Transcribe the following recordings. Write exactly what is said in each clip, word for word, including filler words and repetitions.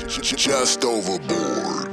Just overboard.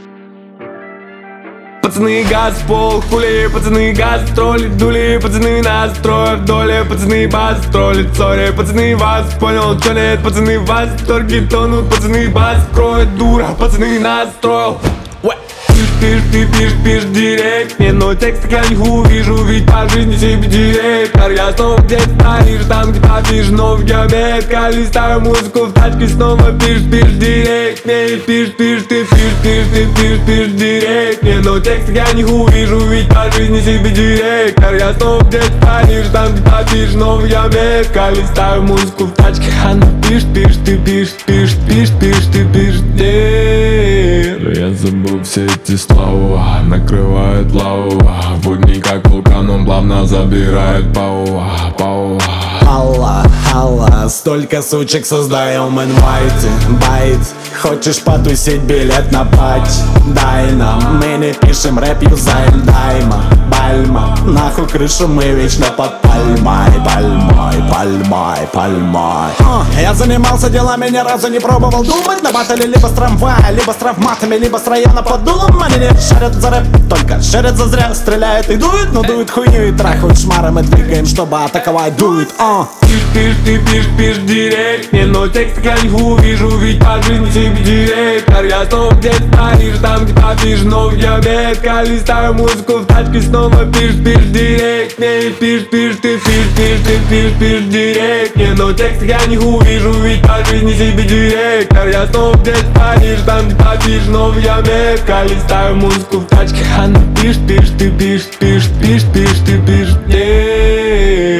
Пацаны, газ в пол, хули, пацаны, газ троллит, дули, пацаны, нас трое в доле, пацаны, бас троллит, сори, пацаны, вас понял, чё нет, пацаны, вас торги тонут, пацаны, бас кроет, дура, пацаны, нас строил. Пишь, ты пишешь, пишешь директ мне, но текст я не увижу, ведь по жизни себе директор. Я снова где-то стоишь, там где-то пишешь, но в геометка. Листаю музыку в тачке, снова пишешь, пишешь директ мне. Пишешь, пишешь, ты пишешь, пишешь, ты пишешь, пишешь директ мне, но текст я не увижу, ведь по жизни себе директор. Я снова где-то стоишь, там где-то пишешь, но в геометка. Листаю музыку в тачке, она пишешь, пишешь, ты пишешь, пишешь, пишешь, пишешь, ты пишешь директ. Я забыл все эти слова, накрывает лава. Будни как вулкан, он плавно забирает пауа, пауа. Алла, алла, столько сучек создаем инвайты, байт. Хочешь потусить, билет на пати, дай нам. Мы не пишем рэп, юзаем дайма, бальма. Нахуй крышу мы вечно под пальмой, пальмой, пальмой, пальмой. uh, Я занимался делами, ни разу не пробовал думать. На батале либо с трамвая, либо с травматами, либо с района под дулом. Они не шарят за рэп, только шарят за зря. Стреляют и дуют, но дуют хуйню и трахают шмаром. И двигаем, чтобы атаковать, дует, uh. Пишь, пишь, ты пишешь, пишешь директ мне, но текст я не увижу, ведь по жизни себе директор. Я снова где-то стоишь, там где-то пишешь, но в геометка. Листаю музыку в тачке, снова пишешь, пишешь директ мне. Пишешь, пишешь, ты пишешь, пишешь, ты пишешь, пишешь директ мне, но текст я не увижу, ведь по жизни себе директор. Я снова где-то стоишь, там где-то пишешь, но в геометка. Листаю музыку в тачке, она пишешь, пишешь, ты пишешь, пишешь, пишешь, пишешь, ты пишешь директ.